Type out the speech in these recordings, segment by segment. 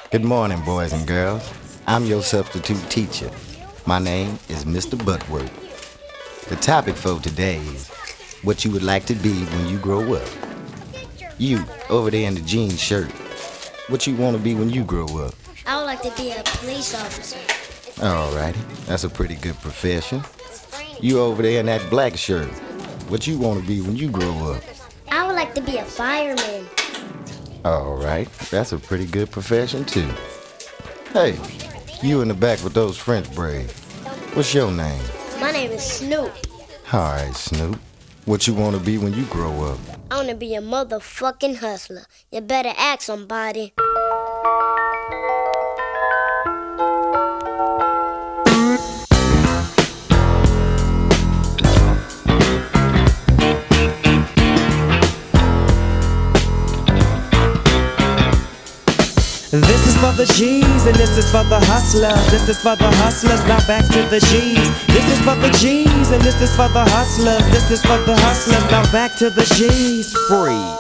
Good morning, boys and girls. I'm your substitute teacher. My name is Mr. Butworth. The topic for today is what you would like to be when you grow up. You, over there in the jean shirt, what you want to be when you grow up? I would like to be a police officer. Alrighty, that's a pretty good profession. You over there in that black shirt, what you want to be when you grow up? I would like to be a fireman. Alright, that's a pretty good profession too. Hey, you in the back with those French braids, what's your name? My name is Snoop. Alright, Snoop, what you want to be when you grow up? I want to be a motherfucking hustler. You better ask somebody. This is for the G's and this is for the hustlers. This is for the hustlers, now back to the G's. This is for the G's and this is for the hustlers. This is for the hustlers, now back to the G's. Freeze.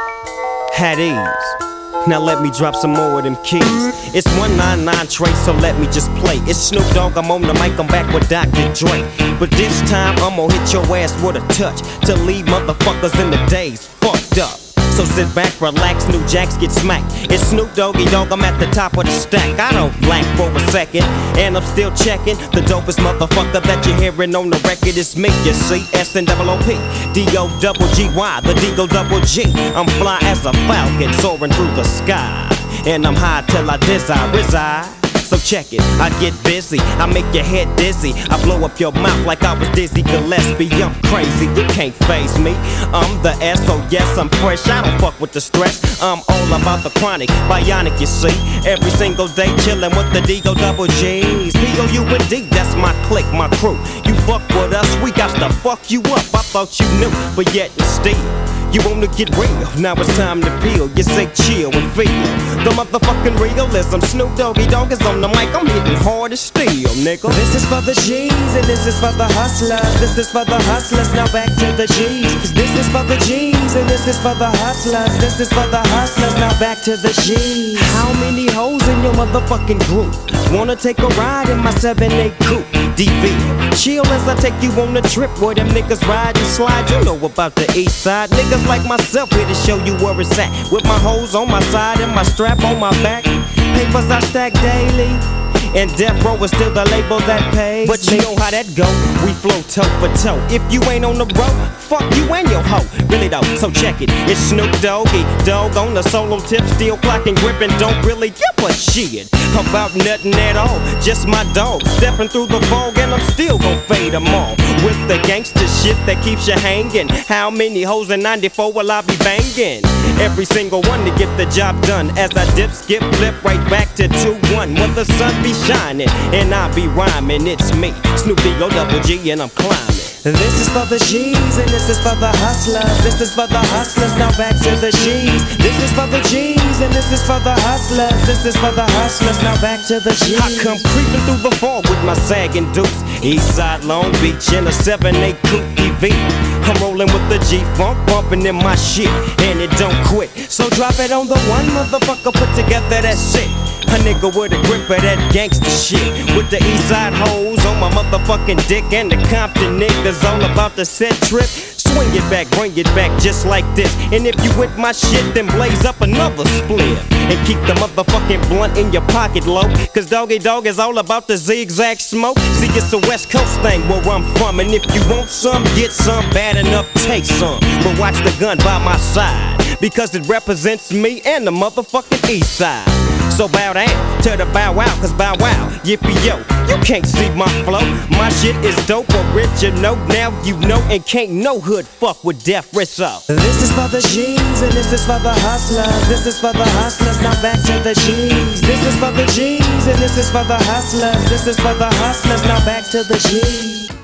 At ease. Now let me drop some more of them keys. It's 199 Trace, so let me just play. It's Snoop Dogg, I'm on the mic, I'm back with Dr. Dre. But this time I'm gonna hit your ass with a touch to leave motherfuckers in the days fucked up. So sit back, relax, new jacks get smacked. It's Snoop Doggy Dogg, I'm at the top of the stack. I don't blank for a second, and I'm still checking. The dopest motherfucker that you're hearing on the record is me, you see. S-N-O-O-P, D-O-double-G-Y, the D-O-double-G. I'm fly as a falcon, soaring through the sky. And I'm high till I reside. So check it, I get busy, I make your head dizzy, I blow up your mouth like I was Dizzy Gillespie. I'm crazy, you can't faze me. I'm the S, so yes, I'm fresh, I don't fuck with the stress. I'm all about the chronic, bionic, you see. Every single day chillin' with the D-O-double-G's. P-O-U-N-D, that's my clique, my crew. You fuck with us, we got to fuck you up. I thought you knew, but yet and still you wanna get real, now it's time to peel. You say chill and feel the motherfucking realism. Snoop Doggy Dogg is on the mic, I'm hitting hard as steel, nigga. This is for the G's and this is for the hustlers. This is for the hustlers, now back to the G's. This is for the G's and this is for the hustlers. This is for the hustlers, now back to the G's. How many hoes in your motherfucking group wanna take a ride in my 7-8 coupe? DV, chill as I take you on a trip where them niggas ride and slide. You know about the east side. Niggas like myself here to show you where it's at. With my hoes on my side and my strap on my back. Papers I stack daily. And Death Row is still the label that pays. But you know how that go, we flow toe for toe. If you ain't on the road, fuck you and your hoe. Really though, so check it. It's Snoop Doggy Dogg on the solo tip. Still clocking, gripping, don't really give a shit about nothing at all. Just my dog, stepping through the fog. And I'm still gon' fade them all with the gangster shit that keeps you hanging. How many hoes in 94 will I be banging? Every single one to get the job done. As I dip, skip, flip right back to 2-1. When the sun be shining and I be rhyming, it's me, Snoop D-O-double-G, and I'm climbing. This is for the G's and this is for the hustlers. This is for the hustlers, now back to the G's. This is for the G's and this is for the hustlers. This is for the hustlers, now back to the G's. I come creeping through the fall with my sagging dukes. Eastside Long Beach in a 7-8 coupe EV. I'm rolling with the G-Funk, bumping in my shit, and it don't quit. So drop it on the one motherfucker, put together that shit. A nigga with a grip of that gangsta shit. With the Eastside hoes on my motherfucking dick. And the Compton niggas all about the set trip. Swing it back, bring it back just like this. And if you with my shit, then blaze up another split. And keep the motherfucking blunt in your pocket low. Cause Doggy Dogg is all about the zigzag smoke. See, it's a West Coast thing where I'm from. And if you want some, get some, bad enough, take some. But watch the gun by my side, because it represents me and the motherfucking East Side. So bow down to the bow wow, cause bow wow, yippee yo, you can't see my flow. My shit is dope, original, now you know. And can't no hood fuck with Death Rizzo. This is for the G's and this is for the hustlers. This is for the hustlers, now back to the G's. This is for the G's and this is for the hustlers. This is for the hustlers, now back to the G's.